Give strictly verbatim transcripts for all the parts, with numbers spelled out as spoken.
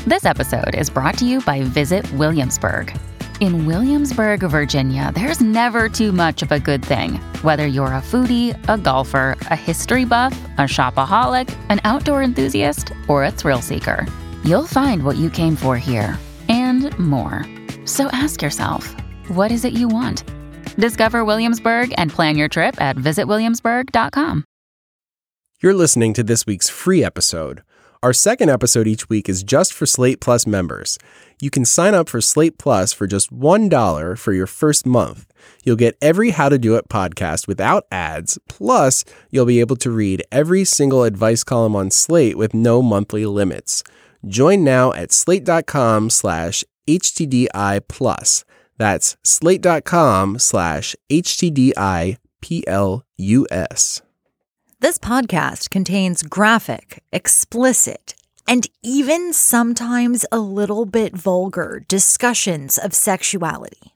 This episode is brought to you by Visit Williamsburg. In Williamsburg, Virginia, there's never too much of a good thing. Whether you're a foodie, a golfer, a history buff, a shopaholic, an outdoor enthusiast, or a thrill seeker, you'll find what you came for here and more. So ask yourself, what is it you want? Discover Williamsburg and plan your trip at visit williamsburg dot com. You're listening to this week's free episode. Our second episode each week is just for Slate Plus members. You can sign up for Slate Plus for just one dollar for your first month. You'll get every How to Do It podcast without ads, plus you'll be able to read every single advice column on Slate with no monthly limits. Join now at slate.com slash HTDI plus. That's slate.com slash HTDI P-L-U-S. This podcast contains graphic, explicit, and even sometimes a little bit vulgar discussions of sexuality.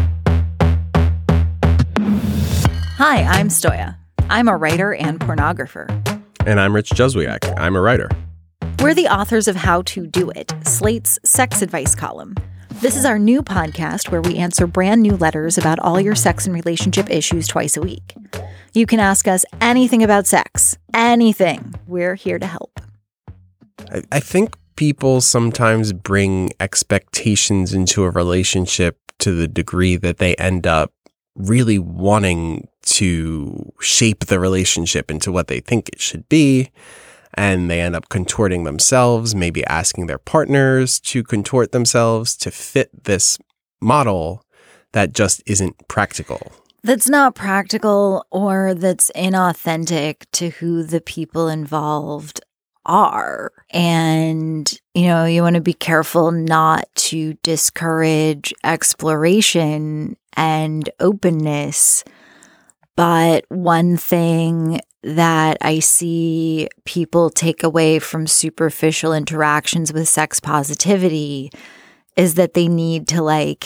Hi, I'm Stoya. I'm a writer and pornographer. And I'm Rich Juzwiak. I'm a writer. We're the authors of How to Do It, Slate's sex advice column. This is our new podcast where we answer brand new letters about all your sex and relationship issues twice a week. You can ask us anything about sex. Anything. We're here to help. I, I think people sometimes bring expectations into a relationship to the degree that they end up really wanting to shape the relationship into what they think it should be. And they end up contorting themselves, maybe asking their partners to contort themselves to fit this model that just isn't practical. That's not practical, or that's inauthentic to who the people involved are. And, you know, you want to be careful not to discourage exploration and openness. But one thing that I see people take away from superficial interactions with sex positivity is that they need to like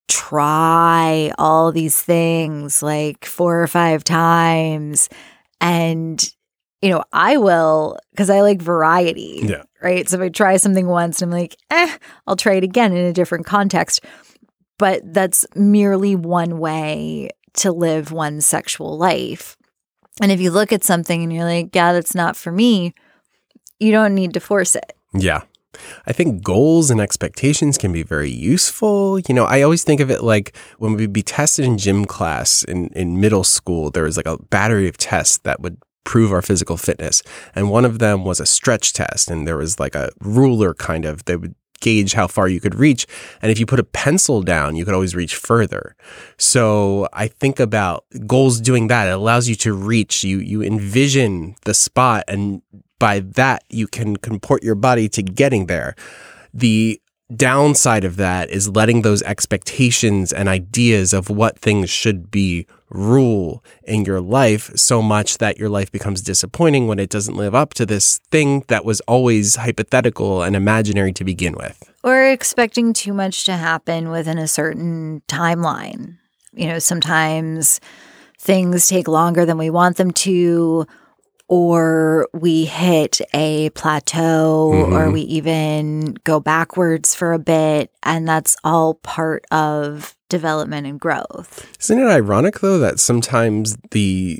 try all these things like four or five times. And, you know, I will, because I like variety, yeah. right? So if I try something once and I'm like, eh, I'll try it again in a different context. But that's merely one way to live one's sexual life. And if you look at something and you're like, yeah, that's not for me, you don't need to force it. Yeah. I think goals and expectations can be very useful. You know, I always think of it like when we'd be tested in gym class in, in middle school, there was like a battery of tests that would prove our physical fitness. And one of them was a stretch test. And there was like a ruler kind of, they would gauge how far you could reach. And if you put a pencil down, you could always reach further. So I think about goals doing that. It allows you to reach, you, you envision the spot, and by that you can comport your body to getting there. The downside of that is letting those expectations and ideas of what things should be rule in your life so much that your life becomes disappointing when it doesn't live up to this thing that was always hypothetical and imaginary to begin with. Or expecting too much to happen within a certain timeline. You know, sometimes things take longer than we want them to, or we hit a plateau, mm-hmm. or we even go backwards for a bit, and that's all part of development and growth. Isn't it ironic, though, that sometimes the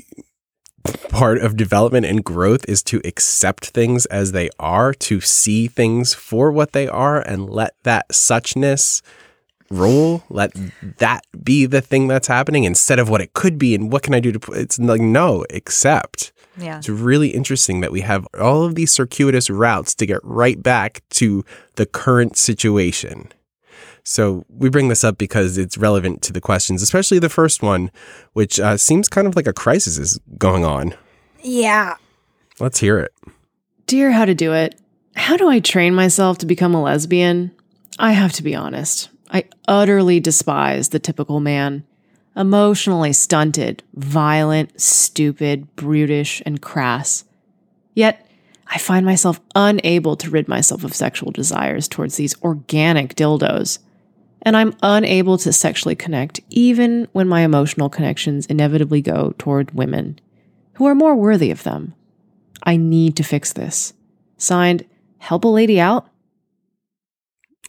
part of development and growth is to accept things as they are, to see things for what they are, and let that suchness rule, let that be the thing that's happening instead of what it could be and what can I do to, it's like, no, accept. Yeah. It's really interesting that we have all of these circuitous routes to get right back to the current situation. So we bring this up because it's relevant to the questions, especially the first one, which uh, seems kind of like a crisis is going on. Yeah. Let's hear it. Dear How to Do It, how do I train myself to become a lesbian? I have to be honest. I utterly despise the typical man. Emotionally stunted, violent, stupid, brutish, and crass. Yet, I find myself unable to rid myself of sexual desires towards these organic dildos. And I'm unable to sexually connect even when my emotional connections inevitably go toward women who are more worthy of them. I need to fix this. Signed, Help a Lady Out,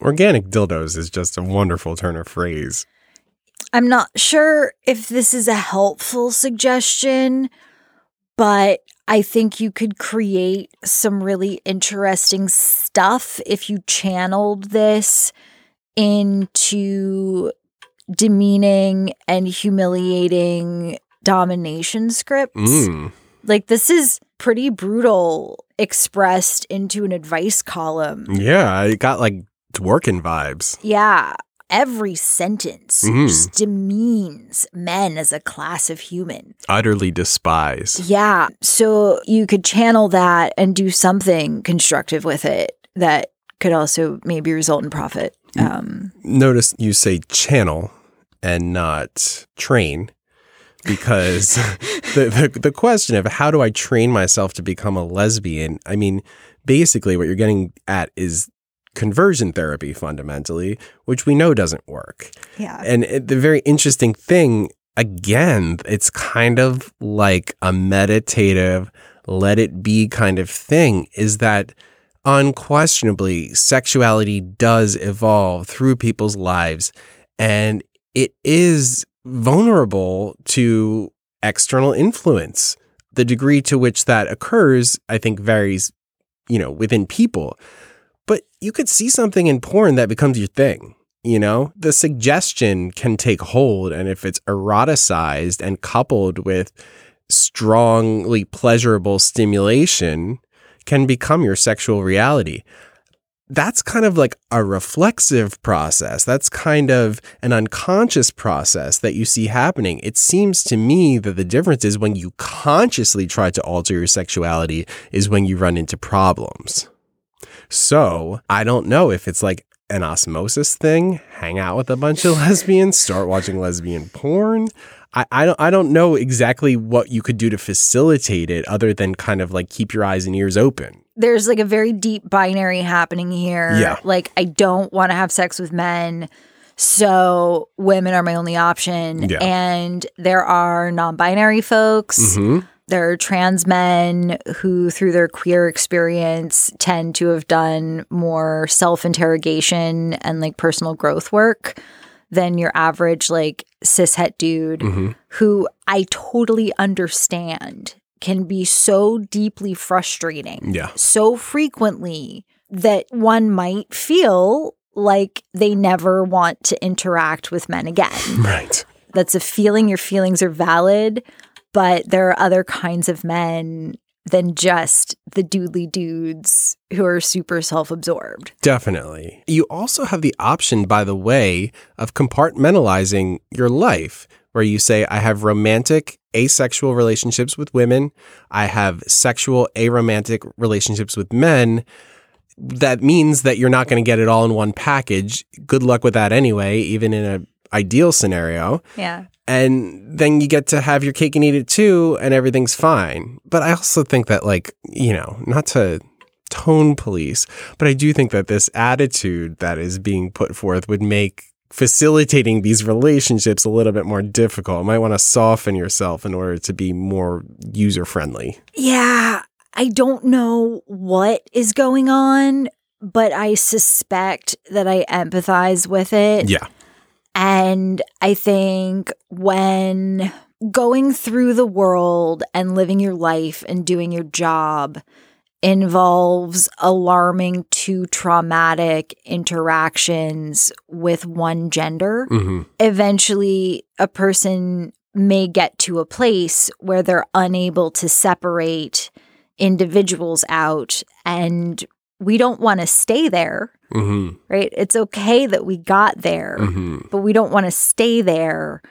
Organic dildos is just a wonderful turn of phrase. I'm not sure if this is a helpful suggestion, but I think you could create some really interesting stuff if you channeled this into demeaning and humiliating domination scripts. Mm. Like, this is pretty brutal expressed into an advice column. Yeah, it got like Dworkin vibes. Yeah. Every sentence Mhm. just demeans men as a class of human. Utterly despised. Yeah. So you could channel that and do something constructive with it that could also maybe result in profit. Um, Notice you say channel and not train, because the, the the question of how do I train myself to become a lesbian, I mean, basically what you're getting at is conversion therapy fundamentally, which we know doesn't work. yeah. And it, the very interesting thing, again, it's kind of like a meditative, let it be kind of thing, is that unquestionably sexuality does evolve through people's lives, and it is vulnerable to external influence. The degree to which that occurs, I think, varies, you know, within people. But you could see something in porn that becomes your thing, you know? The suggestion can take hold, and if it's eroticized and coupled with strongly pleasurable stimulation, can become your sexual reality. That's kind of like a reflexive process. That's kind of an unconscious process that you see happening. It seems to me that the difference is when you consciously try to alter your sexuality is when you run into problems. So I don't know if it's like an osmosis thing, hang out with a bunch of lesbians, start watching lesbian porn. I, I don't I don't know exactly what you could do to facilitate it other than kind of like keep your eyes and ears open. There's like a very deep binary happening here. Yeah. Like, I don't want to have sex with men, so women are my only option. Yeah. And there are non-binary folks. Mm-hmm. There are trans men who, through their queer experience, tend to have done more self-interrogation and like personal growth work than your average like cishet dude, Mm-hmm. who I totally understand can be so deeply frustrating, Yeah. so frequently that one might feel like they never want to interact with men again. Right. That's a feeling. Your feelings are valid, but there are other kinds of men than just the doodly dudes who are super self-absorbed. Definitely. You also have the option, by the way, of compartmentalizing your life, where you say, I have romantic asexual relationships with women. I have sexual aromantic relationships with men. That means that you're not going to get it all in one package. Good luck with that anyway, even in an ideal scenario. Yeah. And then you get to have your cake and eat it too, and everything's fine. But I also think that, like, you know, not to tone police, but I do think that this attitude that is being put forth would make facilitating these relationships a little bit more difficult. You might want to soften yourself in order to be more user-friendly. Yeah. I don't know what is going on, but I suspect that I empathize with it. Yeah. And I think when going through the world and living your life and doing your job involves alarming to traumatic interactions with one gender, Mm-hmm. eventually a person may get to a place where they're unable to separate individuals out, and we don't want to stay there. Mm-hmm. Right? It's okay that we got there, Mm-hmm. but we don't want to stay there.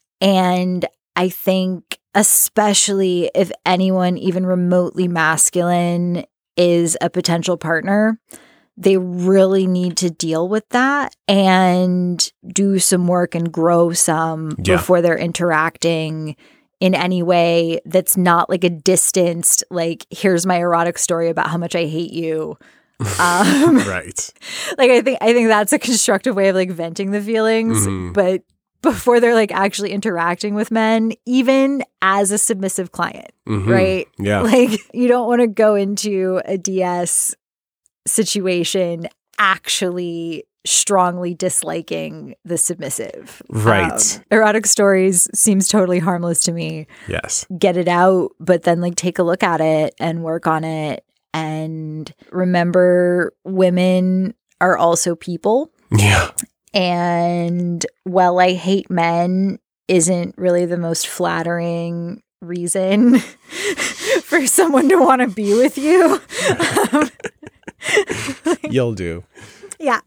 And I think, especially if anyone even remotely masculine is a potential partner, they really need to deal with that and do some work and grow some Yeah. before they're interacting in any way that's not like a distanced, like, here's my erotic story about how much I hate you. Um, Right. like I think I think that's a constructive way of like venting the feelings, Mhm. but before they're like actually interacting with men, even as a submissive client, Mhm. right? Yeah. Like, you don't want to go into a D S situation actually strongly disliking the submissive. Right. Um, erotic stories seems totally harmless to me. Yes. Get it out, but then like take a look at it and work on it. And remember, women are also people. Yeah. And while I hate men isn't really the most flattering reason for someone to want to be with you. um, like, You'll do. Yeah.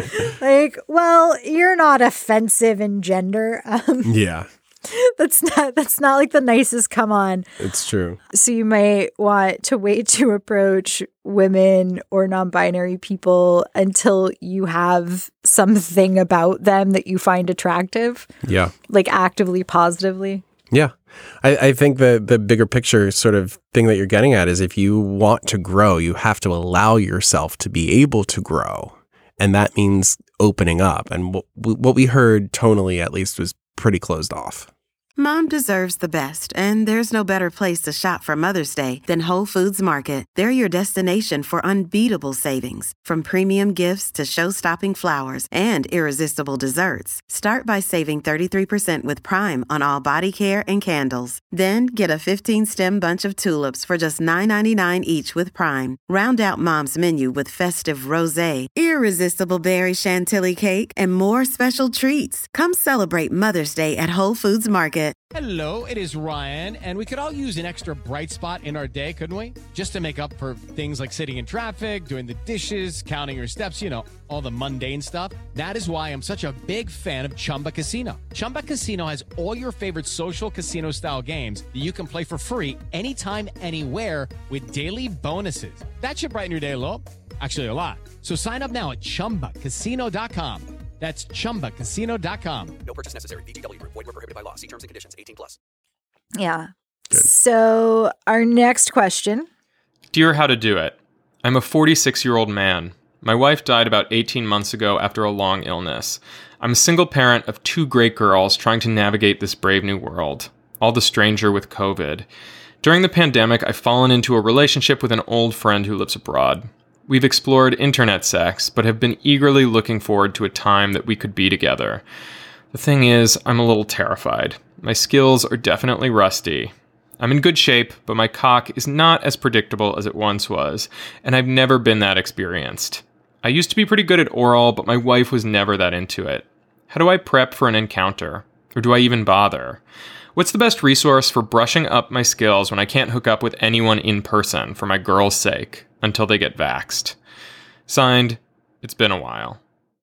Like, well, you're not offensive in gender. Um, Yeah. That's not that's not like the nicest come on. It's true. So you might want to wait to approach women or non-binary people until you have something about them that you find attractive. Yeah. Like actively, positively. Yeah. I, I think the, the bigger picture sort of thing that you're getting at is if you want to grow, you have to allow yourself to be able to grow. And that means opening up. And what, what we heard tonally, at least, was pretty closed off. Mom deserves the best, and there's no better place to shop for Mother's Day than Whole Foods Market. They're your destination for unbeatable savings, from premium gifts to show-stopping flowers and irresistible desserts. Start by saving thirty-three percent with Prime on all body care and candles. Then get a fifteen-stem bunch of tulips for just nine ninety-nine each with Prime. Round out Mom's menu with festive rosé, irresistible berry chantilly cake, and more special treats. Come celebrate Mother's Day at Whole Foods Market. Hello, it is Ryan, and we could all use an extra bright spot in our day, couldn't we? Just to make up for things like sitting in traffic, doing the dishes, counting your steps, you know, all the mundane stuff. That is why I'm such a big fan of Chumba Casino. Chumba Casino has all your favorite social casino-style games that you can play for free anytime, anywhere with daily bonuses. That should brighten your day a little. Actually, a lot. So sign up now at chumba casino dot com. That's chumba casino dot com. No purchase necessary. V G W Group. Void where prohibited by law. See terms and conditions. eighteen plus. Yeah. Good. So our next question. Dear How to Do It. I'm a forty-six-year-old man. My wife died about eighteen months ago after a long illness. I'm a single parent of two great girls trying to navigate this brave new world. All the stranger with COVID. During the pandemic, I've fallen into a relationship with an old friend who lives abroad. We've explored internet sex, but have been eagerly looking forward to a time that we could be together. The thing is, I'm a little terrified. My skills are definitely rusty. I'm in good shape, but my cock is not as predictable as it once was, and I've never been that experienced. I used to be pretty good at oral, but my wife was never that into it. How do I prep for an encounter? Or do I even bother? What's the best resource for brushing up my skills when I can't hook up with anyone in person for my girl's sake until they get vaxxed? Signed, it's been a while.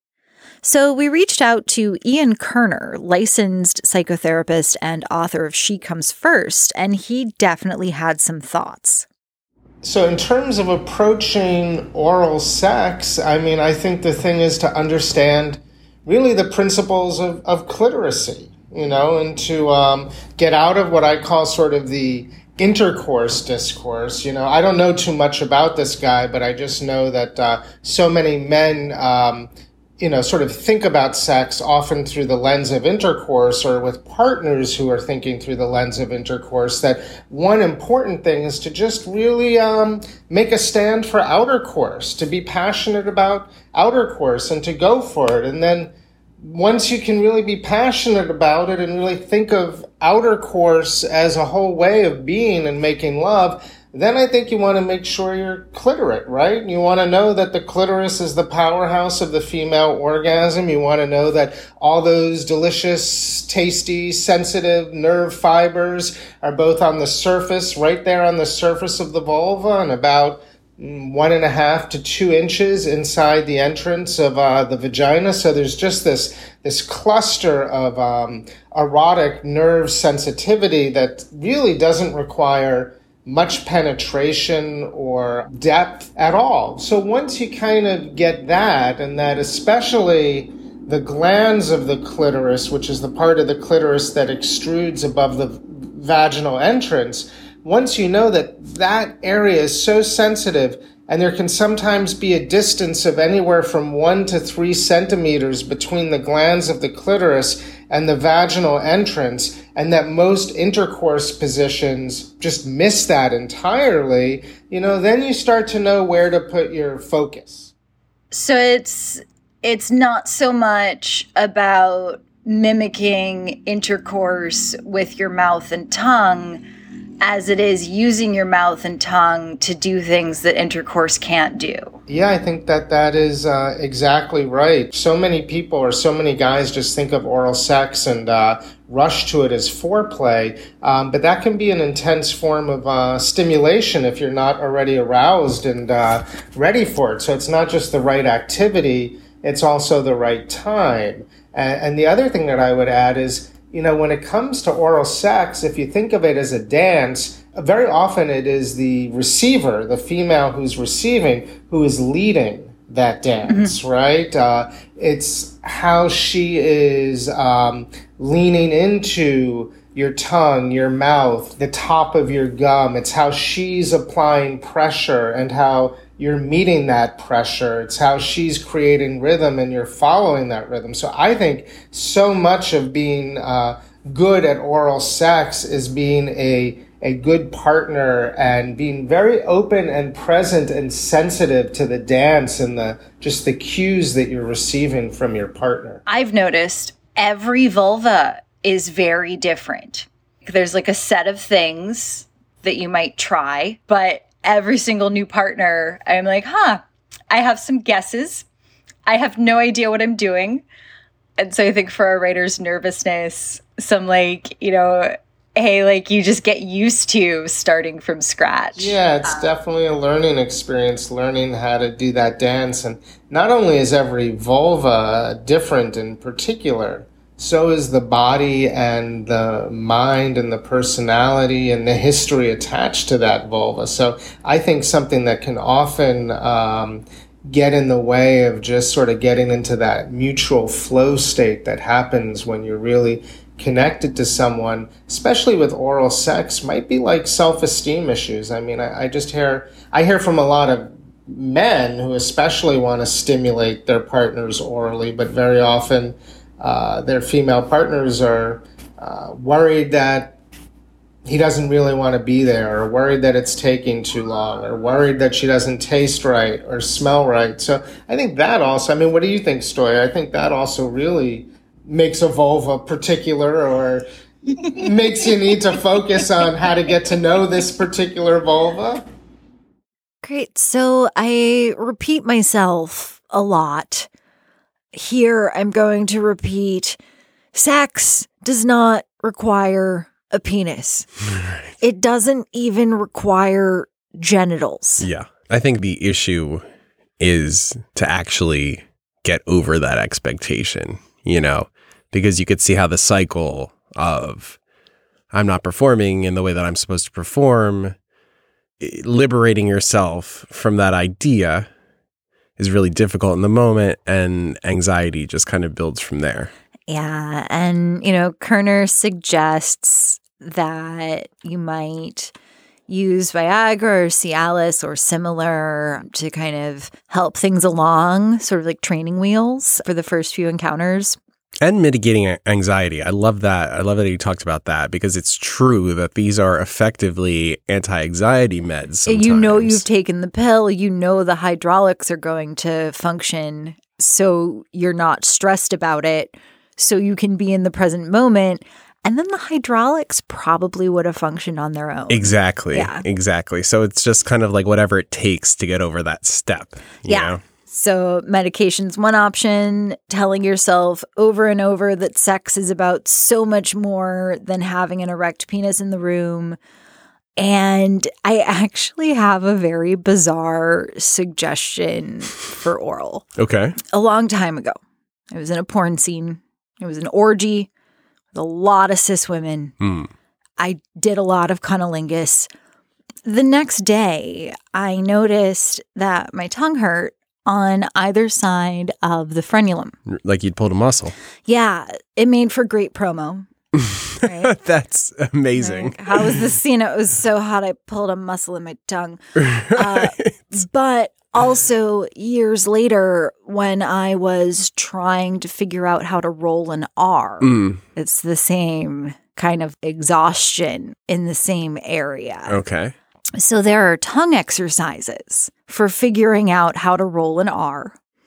So we reached out to Ian Kerner, licensed psychotherapist and author of She Comes First, and he definitely had some thoughts. So in terms of approaching oral sex, I mean, I think the thing is to understand really the principles of, of cliteracy, you know, and to um, get out of what I call sort of the intercourse discourse. You know, I don't know too much about this guy, but I just know that uh, so many men, um, you know, sort of think about sex often through the lens of intercourse or with partners who are thinking through the lens of intercourse, that one important thing is to just really um, make a stand for outer course, to be passionate about outer course and to go for it. And then once you can really be passionate about it and really think of outer course as a whole way of being and making love, then I think you want to make sure you're clitorate, right? You want to know that the clitoris is the powerhouse of the female orgasm. You want to know that all those delicious, tasty, sensitive nerve fibers are both on the surface, right there on the surface of the vulva, and about one and a half to two inches inside the entrance of uh, the vagina. So there's just this this cluster of um, erotic nerve sensitivity that really doesn't require much penetration or depth at all. So once you kind of get that, and that especially the glands of the clitoris, which is the part of the clitoris that extrudes above the vaginal entrance, once you know that that area is so sensitive, and there can sometimes be a distance of anywhere from one to three centimeters between the glands of the clitoris and the vaginal entrance, and that most intercourse positions just miss that entirely, you know, then you start to know where to put your focus. So it's it's not so much about mimicking intercourse with your mouth and tongue as it is using your mouth and tongue to do things that intercourse can't do. Yeah, I think that that is uh, exactly right. So many people or so many guys just think of oral sex and uh, rush to it as foreplay, um, but that can be an intense form of uh, stimulation if you're not already aroused and uh, ready for it. So it's not just the right activity, it's also the right time. And, and the other thing that I would add is, you know, when it comes to oral sex, if you think of it as a dance, very often it is the receiver, the female who's receiving, who is leading that dance, mm-hmm. right? Uh, it's how she is um, leaning into your tongue, your mouth, the top of your gum. It's how she's applying pressure and how you're meeting that pressure. It's how she's creating rhythm and you're following that rhythm. So I think so much of being uh, good at oral sex is being a a good partner and being very open and present and sensitive to the dance and the just the cues that you're receiving from your partner. I've noticed every vulva is very different. There's like a set of things that you might try, but every single new partner, I'm like, huh, I have some guesses. I have no idea what I'm doing. And so I think for our writer's nervousness, some like, you know, hey, like you just get used to starting from scratch. Yeah, it's um, definitely a learning experience, learning how to do that dance. And not only is every vulva different in particular, so is the body and the mind and the personality and the history attached to that vulva. So I think something that can often um, get in the way of just sort of getting into that mutual flow state that happens when you're really connected to someone, especially with oral sex, might be like self-esteem issues. I mean, I, I just hear, I hear from a lot of men who especially want to stimulate their partners orally, but very often uh, their female partners are uh, worried that he doesn't really want to be there, or worried that it's taking too long, or worried that she doesn't taste right or smell right. So I think that also, I mean, what do you think, Stoya? I think that also really makes a vulva particular, or makes you need to focus on how to get to know this particular vulva. Great. So I repeat myself a lot. Here I'm going to repeat, sex does not require a penis. It doesn't even require genitals. Yeah. I think the issue is to actually get over that expectation, you know, because you could see how the cycle of I'm not performing in the way that I'm supposed to perform, liberating yourself from that idea is really difficult in the moment, and anxiety just kind of builds from there. Yeah. And, you know, Kerner suggests that you might use Viagra or Cialis or similar to kind of help things along, sort of like training wheels for the first few encounters. And mitigating anxiety. I love that. I love that you talked about that, because it's true that these are effectively anti-anxiety meds sometimes. You know you've taken the pill. You know the hydraulics are going to function, so you're not stressed about it, so you can be in the present moment. And then the hydraulics probably would have functioned on their own. Exactly. Yeah. Exactly. So it's just kind of like whatever it takes to get over that step. You yeah. know? So medication's one option. Telling yourself over and over that sex is about so much more than having an erect penis in the room. And I actually have a very bizarre suggestion for oral. Okay. A long time ago, I was in a porn scene. It was an orgy with a lot of cis women. Mm. I did a lot of cunnilingus. The next day, I noticed that my tongue hurt on either side of the frenulum. Like you'd pulled a muscle. Yeah, it made for great promo. Right? That's amazing. Like, how was the scene? It was so hot, I pulled a muscle in my tongue. Right. Uh, but also, years later, when I was trying to figure out how to roll an R, mm. it's the same kind of exhaustion in the same area. Okay. So there are tongue exercises for figuring out how to roll an R.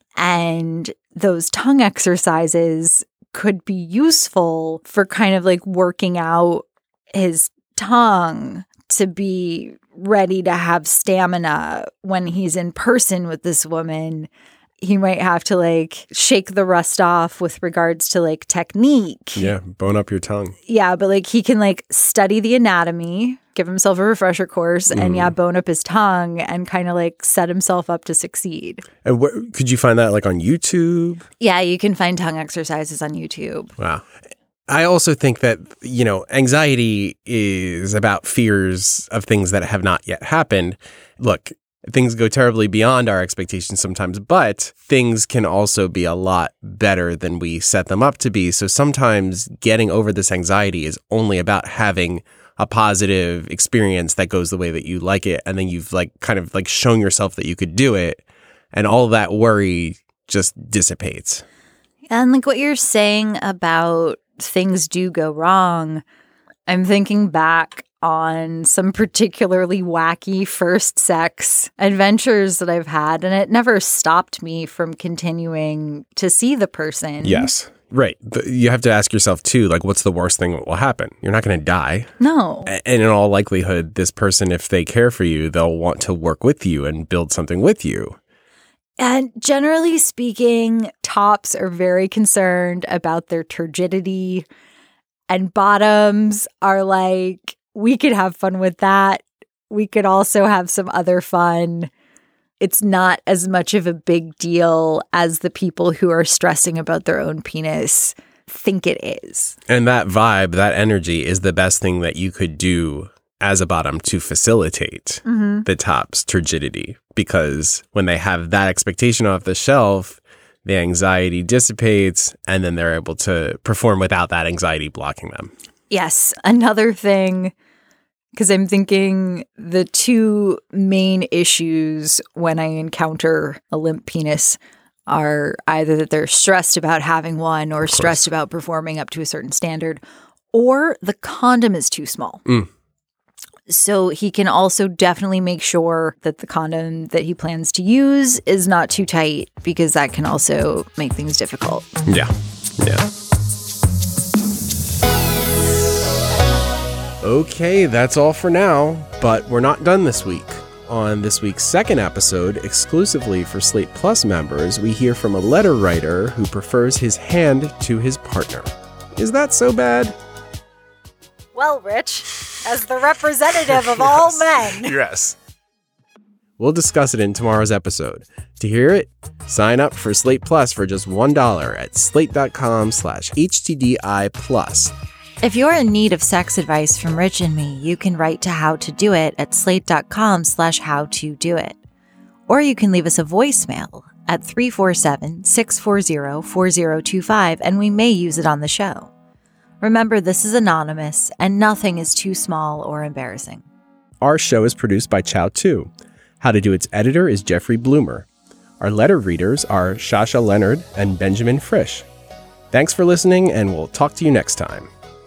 And those tongue exercises could be useful for kind of like working out his tongue to be ready to have stamina when he's in person with this woman. He might have to like shake the rust off with regards to like technique. Yeah, bone up your tongue. Yeah, but like he can like study the anatomy, give himself a refresher course, mm. and yeah, bone up his tongue and kind of like set himself up to succeed. And where, could you find that like on YouTube? Yeah, you can find tongue exercises on YouTube. Wow. I also think that, you know, anxiety is about fears of things that have not yet happened. Look, things go terribly beyond our expectations sometimes, but things can also be a lot better than we set them up to be. So sometimes getting over this anxiety is only about having a positive experience that goes the way that you like it. And then you've like kind of like shown yourself that you could do it. And all that worry just dissipates. And like what you're saying about things do go wrong, I'm thinking back on some particularly wacky first sex adventures that I've had, and it never stopped me from continuing to see the person. Yes. Right. But you have to ask yourself, too, like, what's the worst thing that will happen? You're not going to die. No. And in all likelihood, this person, if they care for you, they'll want to work with you and build something with you. And generally speaking, tops are very concerned about their turgidity, and bottoms are like, we could have fun with that. We could also have some other fun. It's not as much of a big deal as the people who are stressing about their own penis think it is. And that vibe, that energy is the best thing that you could do as a bottom to facilitate mm-hmm. the top's turgidity. Because when they have that expectation off the shelf, the anxiety dissipates and then they're able to perform without that anxiety blocking them. Yes. Another thing, because I'm thinking the two main issues when I encounter a limp penis are either that they're stressed about having one or stressed about performing up to a certain standard, or the condom is too small. Mm. So he can also definitely make sure that the condom that he plans to use is not too tight, because that can also make things difficult. Yeah. Yeah. Okay, that's all for now, but we're not done this week. On this week's second episode, exclusively for Slate Plus members, we hear from a letter writer who prefers his hand to his partner. Is that so bad? Well, Rich, as the representative of all men. Yes. We'll discuss it in tomorrow's episode. To hear it, sign up for Slate Plus for just one dollar at slate.com slash HTDI plus. If you're in need of sex advice from Rich and me, you can write to How to Do It at slate.com slash how to do it. Or you can leave us a voicemail at three four seven, six four zero, four zero two five, and we may use it on the show. Remember, this is anonymous, and nothing is too small or embarrassing. Our show is produced by Chow Tu. How to Do It's editor is Jeffrey Bloomer. Our letter readers are Shasha Leonard and Benjamin Frisch. Thanks for listening, and we'll talk to you next time.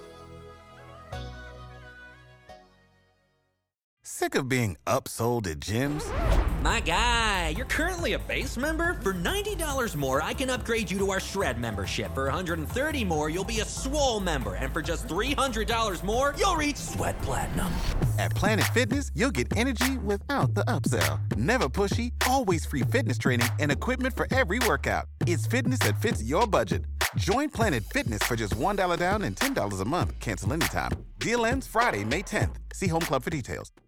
Sick of being upsold at gyms? My guy, you're currently a base member? For ninety dollars more, I can upgrade you to our Shred membership. For one hundred thirty dollars more, you'll be a Swole member. And for just three hundred dollars more, you'll reach Sweat Platinum. At Planet Fitness, you'll get energy without the upsell. Never pushy, always free fitness training and equipment for every workout. It's fitness that fits your budget. Join Planet Fitness for just one dollar down and ten dollars a month. Cancel anytime. Deal ends Friday, May tenth. See Home Club for details.